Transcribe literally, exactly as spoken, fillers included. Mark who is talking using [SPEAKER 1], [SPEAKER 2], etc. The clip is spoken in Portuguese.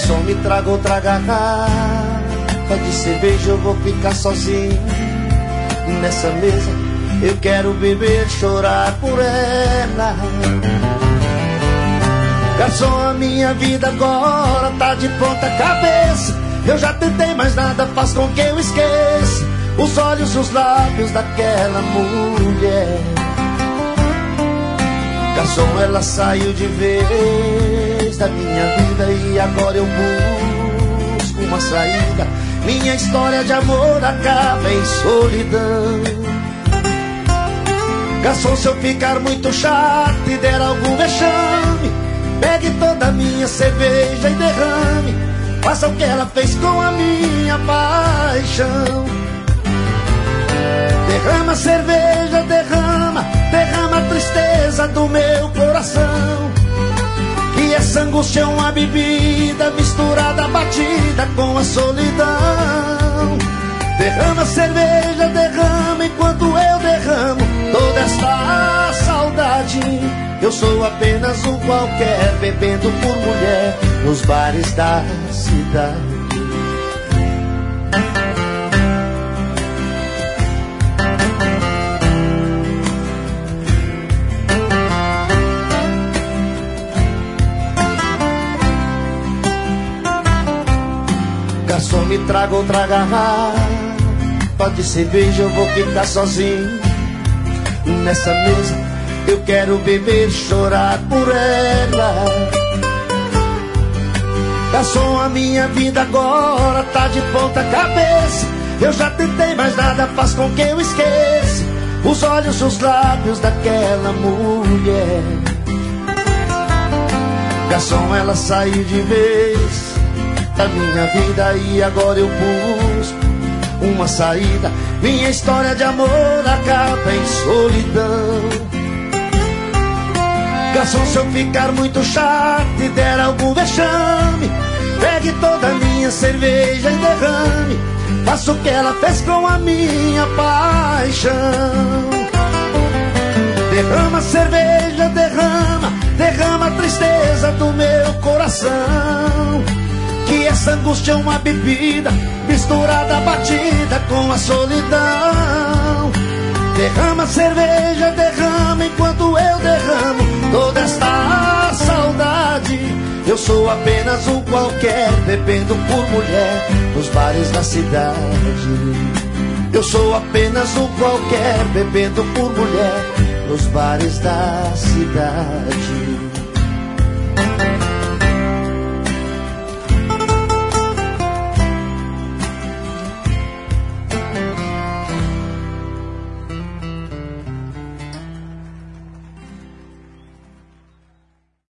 [SPEAKER 1] Garçom, me traga outra garrafa de cerveja, eu vou ficar sozinho nessa mesa. Eu quero beber, chorar por ela. Garçom, a minha vida agora tá de ponta cabeça. Eu já tentei, mas nada faz com que eu esqueça os olhos e os lábios daquela mulher. Garçom, ela saiu de vez da minha vida e agora eu busco uma saída. Minha história de amor acaba em solidão. Garçom, se eu ficar muito chato e der algum vexame, pegue toda a minha cerveja e derrame. Faça o que ela fez com a minha paixão. Derrama cerveja, derrama, derrama a tristeza do meu coração. Que essa angústia é uma bebida misturada, batida com a solidão. Derrama cerveja, derrama enquanto eu derramo toda esta saudade. Eu sou apenas um qualquer, bebendo por mulher nos bares da cidade. Garçom, me traga outra garrafa de cerveja, eu vou ficar sozinho nessa mesa. Eu quero beber, chorar por ela. Garçom, a minha vida agora tá de ponta cabeça. Eu já tentei, mas nada faz com que eu esqueça os olhos e os lábios daquela mulher. Garçom, ela saiu de vez da minha vida e agora eu busco uma saída. Minha história de amor acaba em solidão. Garçom, se eu ficar muito chato e der algum vexame, pegue toda a minha cerveja e derrame. Faça o que ela fez com a minha paixão. Derrama cerveja, derrama, derrama a tristeza do meu coração. Que essa angústia é uma bebida misturada, batida com a solidão. Derrama cerveja, derrama enquanto eu derramo toda esta saudade. Eu sou apenas um qualquer, bebendo por mulher nos bares da cidade. Eu sou apenas um qualquer, bebendo por mulher nos bares da cidade.